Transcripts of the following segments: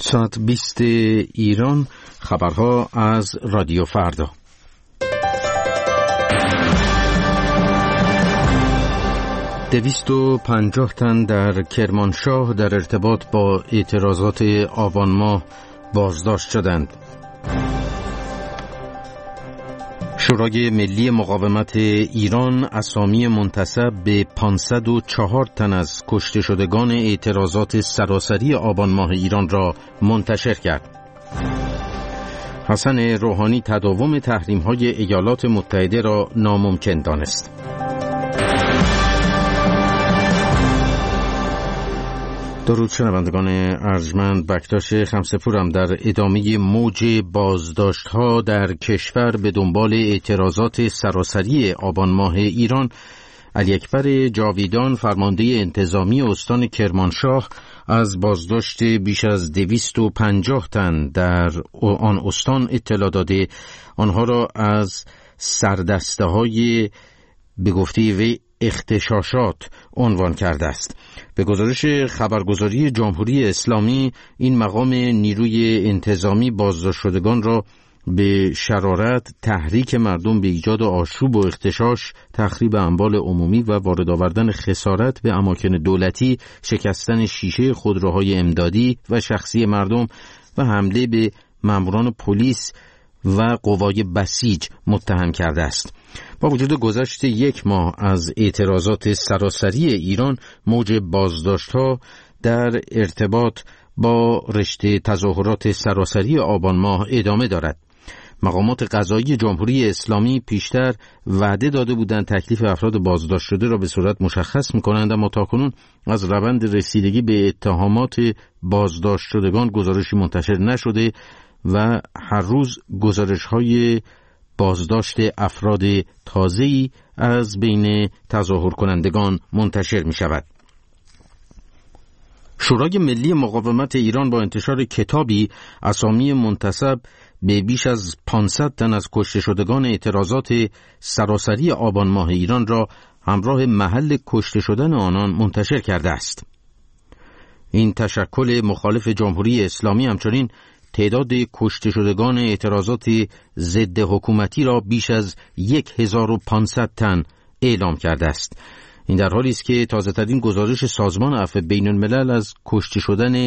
ساعت 20 ایران، خبرها از رادیو فردا. دویست و 250 تن در کرمانشاه در ارتباط با اعتراضات آبان ماه بازداشت شدند. شورای ملی مقاومت ایران اسامی منتسب به 504 تن از کشته شدگان اعتراضات سراسری آبان ماه ایران را منتشر کرد. حسن روحانی تداوم تحریم‌های ایالات متحده را ناممکن دانست. درود شنوندگان ارجمند، بکتاش خمسه‌پورم در ادامه موج بازداشت‌ها در کشور به دنبال اعتراضات سراسری آبان ماه ایران. علی اکبر جاویدان، فرمانده انتظامی استان کرمانشاه، از بازداشت بیش از 250 تن در آن استان اطلاع داده آنها را از سردسته‌های به گفته وی اغتشاشات عنوان کرده است. به گزارش خبرگزاری جمهوری اسلامی، این مقام نیروی انتظامی بازداشت شدگان را به شرارت تحریک مردم به ایجاد آشوب و اغتشاش، تخریب اموال عمومی و وارد آوردن خسارت به اماکن دولتی، شکستن شیشه خودروهای امدادی و شخصی مردم و حمله به ماموران پلیس و قوای بسیج متهم کرده است. با وجود گذشت یک ماه از اعتراضات سراسری ایران، موج بازداشت‌ها در ارتباط با رشته تظاهرات سراسری آبان ماه ادامه دارد. مقامات قضایی جمهوری اسلامی پیشتر وعده داده بودند تکلیف افراد بازداشت شده را به صورت مشخص می‌کنند، اما تاکنون از روند رسیدگی به اتهامات بازداشت شدگان گزارشی منتشر نشده و هر روز گزارش‌های بازداشت افراد تازه‌ای از بین تظاهر کنندگان منتشر می شود. شورای ملی مقاومت ایران با انتشار کتابی اسامی منتسب به بیش از 500 تن از کشته شدگان اعتراضات سراسری آبان ماه ایران را همراه محل کشته شدن آنان منتشر کرده است. این تشکل مخالف جمهوری اسلامی همچنین تعداد کشته شدگان اعتراضات ضد حکومتی را بیش از 1500 تن اعلام کرده است. این در حالی است که تازه‌ترین گزارش سازمان عفو بین الملل از کشته شدن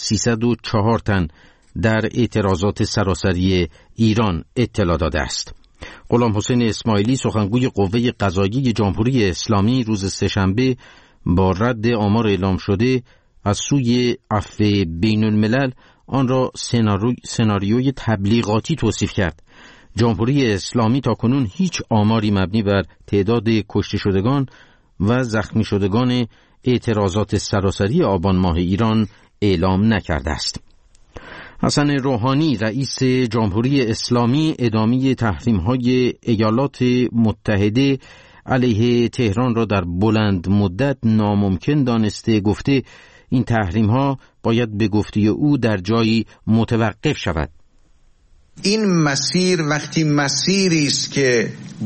304 تن در اعتراضات سراسری ایران اطلاع داده است. غلام حسین اسماعیلی، سخنگوی قوه قضاییه جمهوری اسلامی، روز سه‌شنبه با رد آمار اعلام شده از سوی عفو بین الملل آن را سناریوی تبلیغاتی توصیف کرد. جمهوری اسلامی تاکنون هیچ آماری مبنی بر تعداد کشته شدگان و زخمی شدگان اعتراضات سراسری آبان ماه ایران اعلام نکرده است. حسن روحانی، رئیس جمهوری اسلامی، ادامه تحریم‌های ایالات متحده علیه تهران را در بلند مدت ناممکن دانسته، گفته این تحریم‌ها باید به گفته او در جایی متوقف شود. این مسیر وقتی مسیری است که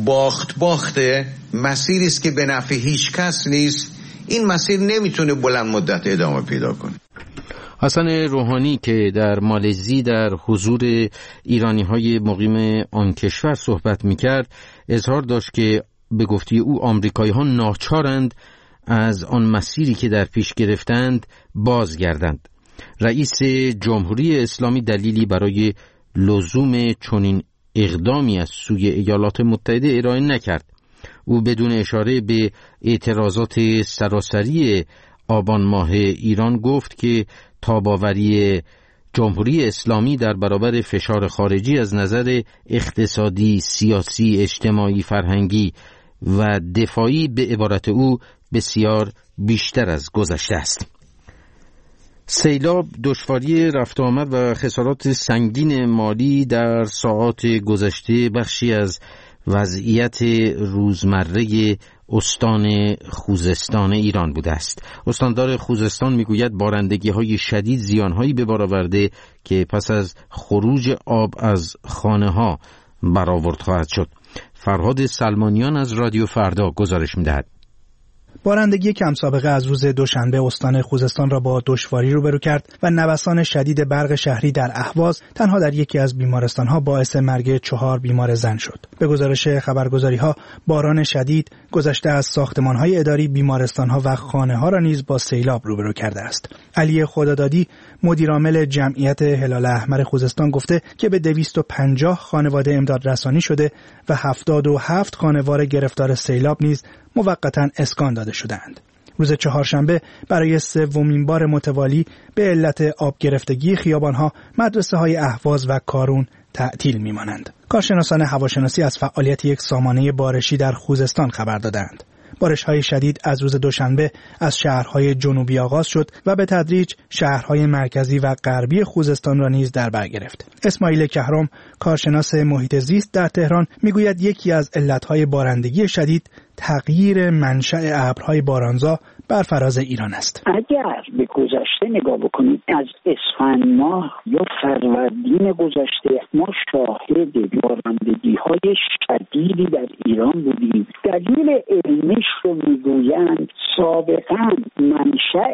باخته، مسیری است که به نفع هیچ کس نیست، این مسیر نمیتونه بلند مدت ادامه پیدا کنه. حسن روحانی که در مالزی در حضور ایرانی‌های مقیم آن کشور صحبت می‌کرد، اظهار داشت که به گفته او آمریکایی‌ها ناچارند از آن مسیری که در پیش گرفتند بازگردند. رئیس جمهوری اسلامی دلیلی برای لزوم چنین اقدامی از سوی ایالات متحده ارائه نکرد. او بدون اشاره به اعتراضات سراسری آبان ماه ایران گفت که تاباوری جمهوری اسلامی در برابر فشار خارجی از نظر اقتصادی، سیاسی، اجتماعی، فرهنگی و دفاعی به عبارت او بسیار بیشتر از گذشته است. سیلاب، دشواری رفت آمد و خسارات سنگین مالی در ساعات گذشته بخشی از وضعیت روزمره استان خوزستان ایران بوده است. استاندار خوزستان میگوید بارندگی‌های شدید زیان‌هایی به بار آورده که پس از خروج آب از خانه‌ها برآورد خواهد شد. فرهاد سلمانیان از رادیو فردا گزارش می‌دهد. بارندگی کم سابقه از روز دوشنبه استان خوزستان را با دشواری روبرو کرد و نوسان شدید برق شهری در اهواز تنها در یکی از بیمارستان‌ها باعث مرگ 4 بیمار زن شد. به گزارش خبرگزاری‌ها باران شدید گذشته از ساختمان‌های اداری، بیمارستان‌ها و خانه‌ها را نیز با سیلاب روبرو کرده است. علی خدادادی مدیرعامل جمعیت هلال احمر خوزستان گفته که به 250 خانواده امداد رسانی شده و 77 خانوار گرفتار سیلاب نیز موقتاً اسکان داده شدند. روز چهارشنبه برای سومین بار متوالی به علت آب گرفتگی خیابان‌ها، مدرسه‌های اهواز و کارون تعطیل می‌مانند. کارشناسان هواشناسی از فعالیت یک سامانه بارشی در خوزستان خبر دادند. بارش‌های شدید از روز دوشنبه از شهرهای جنوبی آغاز شد و به تدریج شهرهای مرکزی و غربی خوزستان را نیز در بر گرفت. اسماعیل کهرم، کارشناس محیط زیست در تهران، میگوید یکی از علتهای بارندگی شدید تغییر منشأ ابرهای بارانزا بر فراز ایران است. اگر به گذشته نگاه بکنید، از اسفند ماه یا فروردین گذشته ما شاهد بارندگی‌های شدیدی در ایران بودیم. دلیل علمیش رو میگویند سابقاً منشأ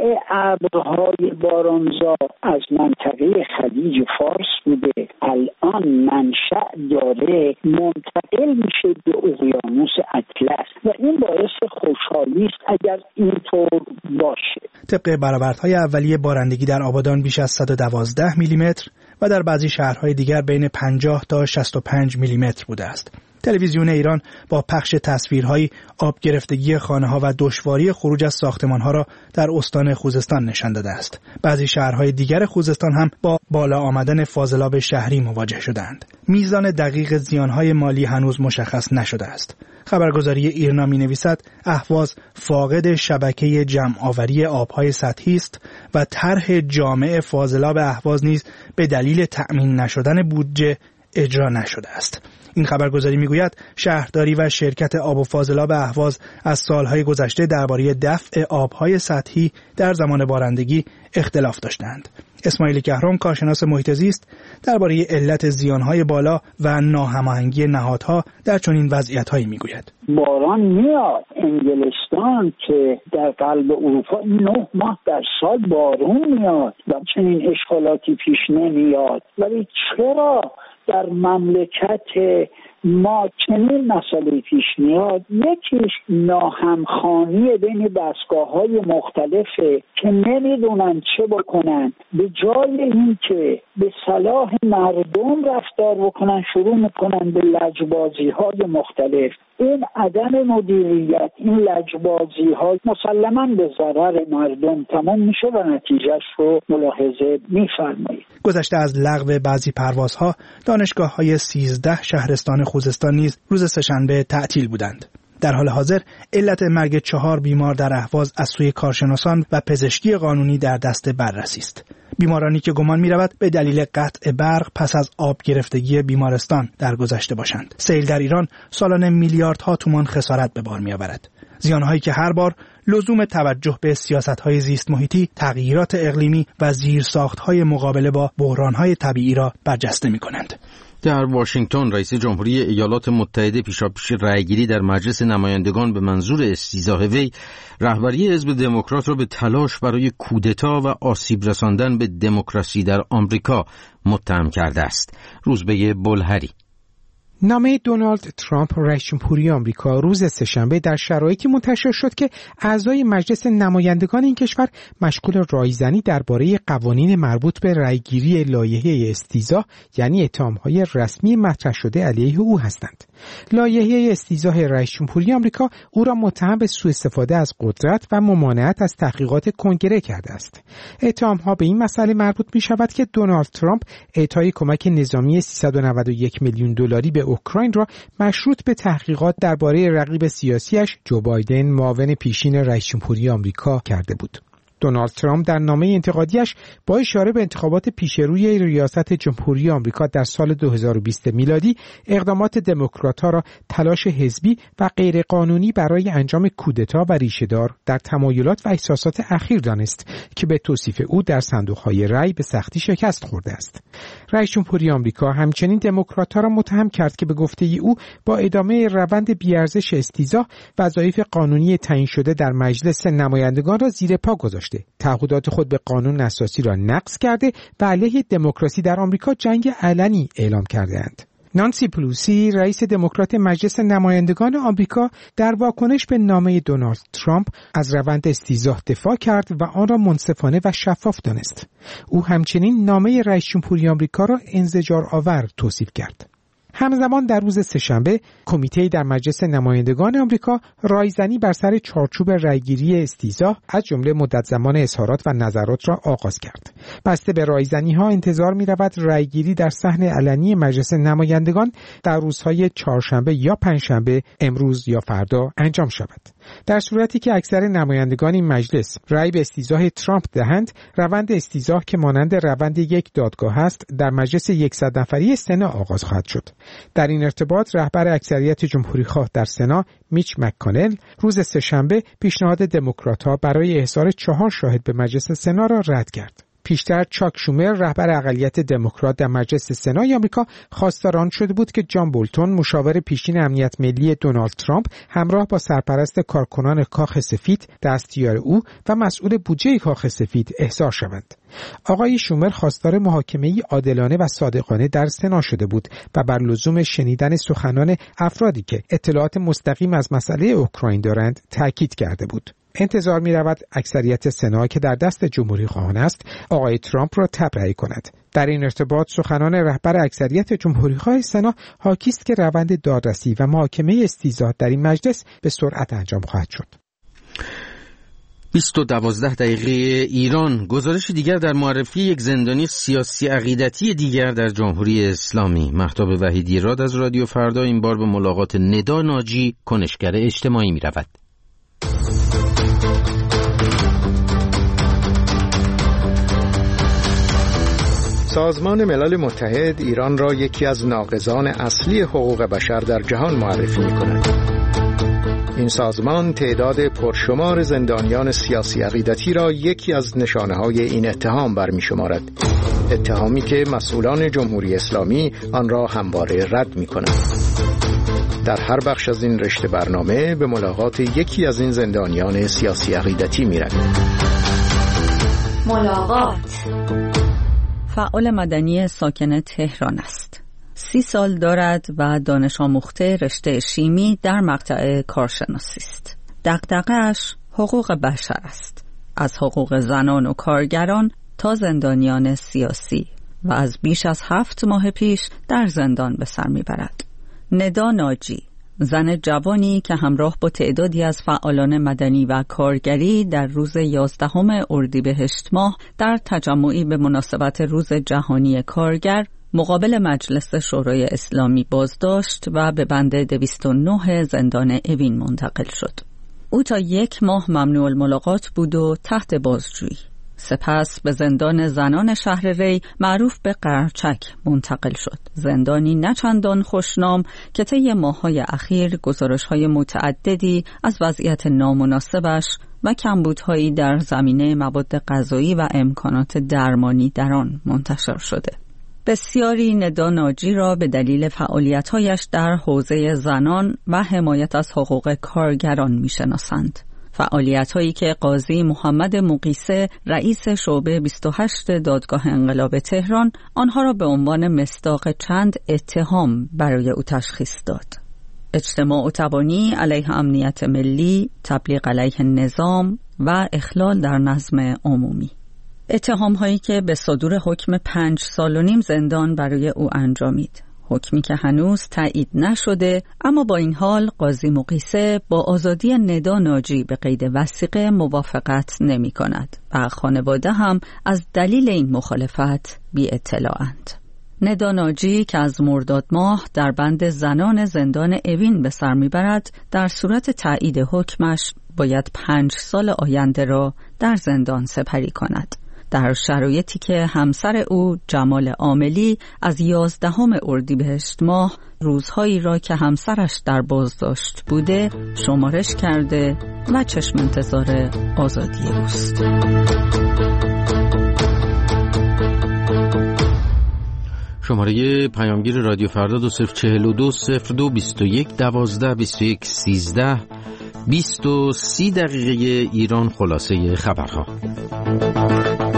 ابرهای بارانزا از منطقه خلیج فارس بوده، الان منشأ داره منتقل میشه به اقیانوس اطلس و این باعث خوشحالی است اگر اینطور باشه. طبق برآوردهای اولیه بارندگی در آبادان بیش از 112 میلیمتر و در بعضی شهرهای دیگر بین 50 تا 65 میلیمتر بوده است. تلویزیون ایران با پخش تصویرهای آب گرفتگی خانه‌ها و دشواری خروج از ساختمان‌ها را در استان خوزستان نشان داده است. بعضی شهرهای دیگر خوزستان هم با بالا آمدن فاضلاب شهری مواجه شدند. میزان دقیق زیانهای مالی هنوز مشخص نشده است. خبرگزاری ایرنا می‌نویسد اهواز فاقد شبکه جمع‌آوری آب‌های سطحی است و طرح جامع فاضلاب اهواز نیز به دلیل تأمین نشدن بودجه اجرا نشده است. این خبرگزاری میگوید شهرداری و شرکت آب و فاضلاب اهواز از سالهای گذشته درباره دفع آبهای سطحی در زمان بارندگی اختلاف داشتند. اسماعیل کهرم، کارشناس محیط زیست، درباره علت زیانهای بالا و ناهماهنگی نهادها در چنین وضعیت‌هایی میگوید. باران میاد انگلستان که در قلب اروپا 9 ماه در سال بارون میاد و چنین اشکالاتی پیش نمیاد، ولی چرا در مملکت ما چنین مسئله پیش میاد؟ یکیش ناهمخوانی بین دستگاه‌های مختلفه که نمیدونن چه بکنن. به جای این که به صلاح مردم رفتار بکنن شروع میکنن به لجبازی‌های مختلف. این عدم مدیریت، این لجبازی‌ها مسلماً به ضرر مردم تمام میشه و نتیجهش رو ملاحظه می‌فرمایید. گذشته از لغو بعضی پروازها، دانشگاه‌های 13 شهرستان خوزستان نیز روز سه‌شنبه تعطیل بودند. در حال حاضر علت مرگ 4 بیمار در اهواز از سوی کارشناسان و پزشکی قانونی در دست بررسی است. بیمارانی که گمان می‌رود به دلیل قطع برق پس از آب گرفتگی بیمارستان درگذشته باشند. سیل در ایران سالانه میلیاردها تومان خسارت به بار می‌آورد. زیان‌هایی که هر بار لزوم توجه به سیاست‌های زیست محیطی، تغییرات اقلیمی و زیرساخت‌های مقابله با بحران‌های طبیعی را برجسته می‌کنند. در واشنگتن رئیس جمهوری ایالات متحده پیشاپیش رأیگیری در مجلس نمایندگان به منظور استیضاح وی رهبری حزب دموکرات را به تلاش برای کودتا و آسیب رساندن به دموکراسی در آمریکا متهم کرده است. روزبه بلهری. نامه دونالد ترامپ رئیس جمهوری آمریکا روز سه‌شنبه در شرایطی منتشر شد که اعضای مجلس نمایندگان این کشور مشغول رایزنی درباره قوانین مربوط به رأیگیری لایحه استیضاح، یعنی اتهام‌های رسمی مطرح شده علیه او هستند. لایحه استیضاح رئیس جمهوری آمریکا او را متهم به سوء استفاده از قدرت و ممانعت از تحقیقات کنگره کرده است. اتهام‌ها به این مسئله مربوط می‌شود که دونالد ترامپ اعطای کمک نظامی 391 میلیون دلاری به اوکراین را مشروط به تحقیقات درباره رقیب سیاسیش جو بایدن، معاون پیشین رئیس جمهوری آمریکا کرده بود. دونالد ترامپ در نامه انتقادیش با اشاره به انتخابات پیشروی ریاست جمهوری آمریکا در سال 2020 میلادی اقدامات دموکرات‌ها را تلاش حزبی و غیرقانونی برای انجام کودتا و ریشه‌دار در تمایلات و احساسات اخیر دانست که به توصیف او در صندوق‌های رأی به سختی شکست خورده است. رئیس جمهوری آمریکا همچنین دموکرات‌ها را متهم کرد که به گفته او با ادامه روند بی‌ارزش استیضاح وظایف قانونی تعیین شده در مجلس نمایندگان را زیر پا گذاشته، تعهدات خود به قانون اساسی را نقض کرده و علیه دموکراسی در آمریکا جنگ علنی اعلام کرده‌اند. نانسی پلوسی رئیس دموکرات مجلس نمایندگان آمریکا در واکنش به نامه دونالد ترامپ از روند استیضاح دفاع کرد و آن را منصفانه و شفاف دانست. او همچنین نامه رئیس جمهوری آمریکا را انزجار آور توصیف کرد. همزمان در روز سه‌شنبه کمیته در مجلس نمایندگان آمریکا رایزنی بر سر چارچوب رایگیری استیضاح از جمله مدت زمان اظهارات و نظرات را آغاز کرد. بسته به رایزنی‌ها انتظار می‌رود رایگیری در صحن علنی مجلس نمایندگان در روزهای چهارشنبه یا پنجشنبه، امروز یا فردا انجام شود. در صورتی که اکثر نمایندگان این مجلس رأی به استیضاح ترامپ دهند، روند استیضاح که مانند روند یک دادگاه است در مجلس 100 نفری سنا آغاز خواهد شد. در این ارتباط رهبر اکثریت جمهوری‌خواه در سنا میچ مک‌کانل روز سه‌شنبه پیشنهاد دموکرات‌ها برای احضار 4 شاهد به مجلس سنا را رد کرد. پیشتر چاک شومر رهبر اقلیت دموکرات در مجلس سنای آمریکا خواستار آن شده بود که جان بولتون مشاور پیشین امنیت ملی دونالد ترامپ همراه با سرپرست کارکنان کاخ سفید دستیار او و مسئول بودجه کاخ سفید احضار شوند. آقای شومر خواستار محاکمه‌ای عادلانه و صادقانه در سنا شده بود و بر لزوم شنیدن سخنان افرادی که اطلاعات مستقیم از مسئله اوکراین دارند تاکید کرده بود. انتظار می رود اکثریت سنا که در دست جمهوری خواهان است آقای ترامپ را تبرئه کند. در این ارتباط سخنان رهبر اکثریت جمهوری خواه سنا حاکی است که روند دادرسی و محاکمه استیضاح در این مجلس به سرعت انجام خواهد شد. 12:12 ایران. گزارش دیگر در معرفی یک زندانی سیاسی عقیدتی دیگر در جمهوری اسلامی. مهتاب وحیدی راد از رادیو فردا این بار به ملاقات ندا ناجی کنشگر اجتماعی می رود. سازمان ملل متحد ایران را یکی از ناقضان اصلی حقوق بشر در جهان معرفی می‌کند. این سازمان تعداد پرشمار زندانیان سیاسی عقیدتی را یکی از نشانه‌های این اتهام برمی‌شمارد. اتهامی که مسئولان جمهوری اسلامی آن را همواره رد می‌کنند. در هر بخش از این رشته برنامه به ملاقات یکی از این زندانیان سیاسی عقیدتی می‌رویم. ملاقات. فعال مدنی ساکن تهران است. 30 سال دارد و دانش آموخته رشته شیمی در مقطع کارشناسی است. دغدغه‌اش حقوق بشر است. از حقوق زنان و کارگران تا زندانیان سیاسی و از بیش از 7 ماه پیش در زندان به سر میبرد. ندا ناجی، زن جوانی که همراه با تعدادی از فعالان مدنی و کارگری در روز 11 اردیبهشت ماه در تجمعی به مناسبت روز جهانی کارگر مقابل مجلس شورای اسلامی بازداشت و به بند 209 زندان اوین منتقل شد. او تا 1 ماه ممنوع الملاقات بود و تحت بازجویی. سپس به زندان زنان شهر ری معروف به قرچک منتقل شد. زندانی نچندان خوشنام که طی ماه‌های اخیر گزارش‌های متعددی از وضعیت نامناسبش و کمبودهایی در زمینه مواد غذایی و امکانات درمانی در آن منتشر شده. بسیاری ندا ناجی را به دلیل فعالیت‌هایش در حوزه زنان و حمایت از حقوق کارگران می‌شناسند. فعالیت‌هایی که قاضی محمد مقیسه رئیس شعبه 28 دادگاه انقلاب تهران آنها را به عنوان مصداق چند اتهام برای او تشخیص داد: اجتماع و تبانی علیه امنیت ملی، تبلیغ علیه نظام و اخلال در نظم عمومی. اتهام‌هایی که به صدور حکم 5 سال و نیم زندان برای او انجامید. حکمی که هنوز تایید نشده، اما با این حال قاضی مقیسه با آزادی ندا ناجی به قید وثیقه موافقت نمی کند و خانواده هم از دلیل این مخالفت بی اطلاعند. ندا ناجی که از مرداد ماه در بند زنان زندان اوین به سر می برد، در صورت تایید حکمش باید 5 سال آینده را در زندان سپری کند، در شرایطی که همسر او جمال عاملی از 11 اردیبهشت ماه روزهایی را که همسرش در بازداشت بوده شمارش کرده و چشم انتظار آزادی اوست. شماره پیامگیر رادیو فردا 2042 02 21 12 21 13 20 و 30 دقیقه ایران. خلاصه خبرها.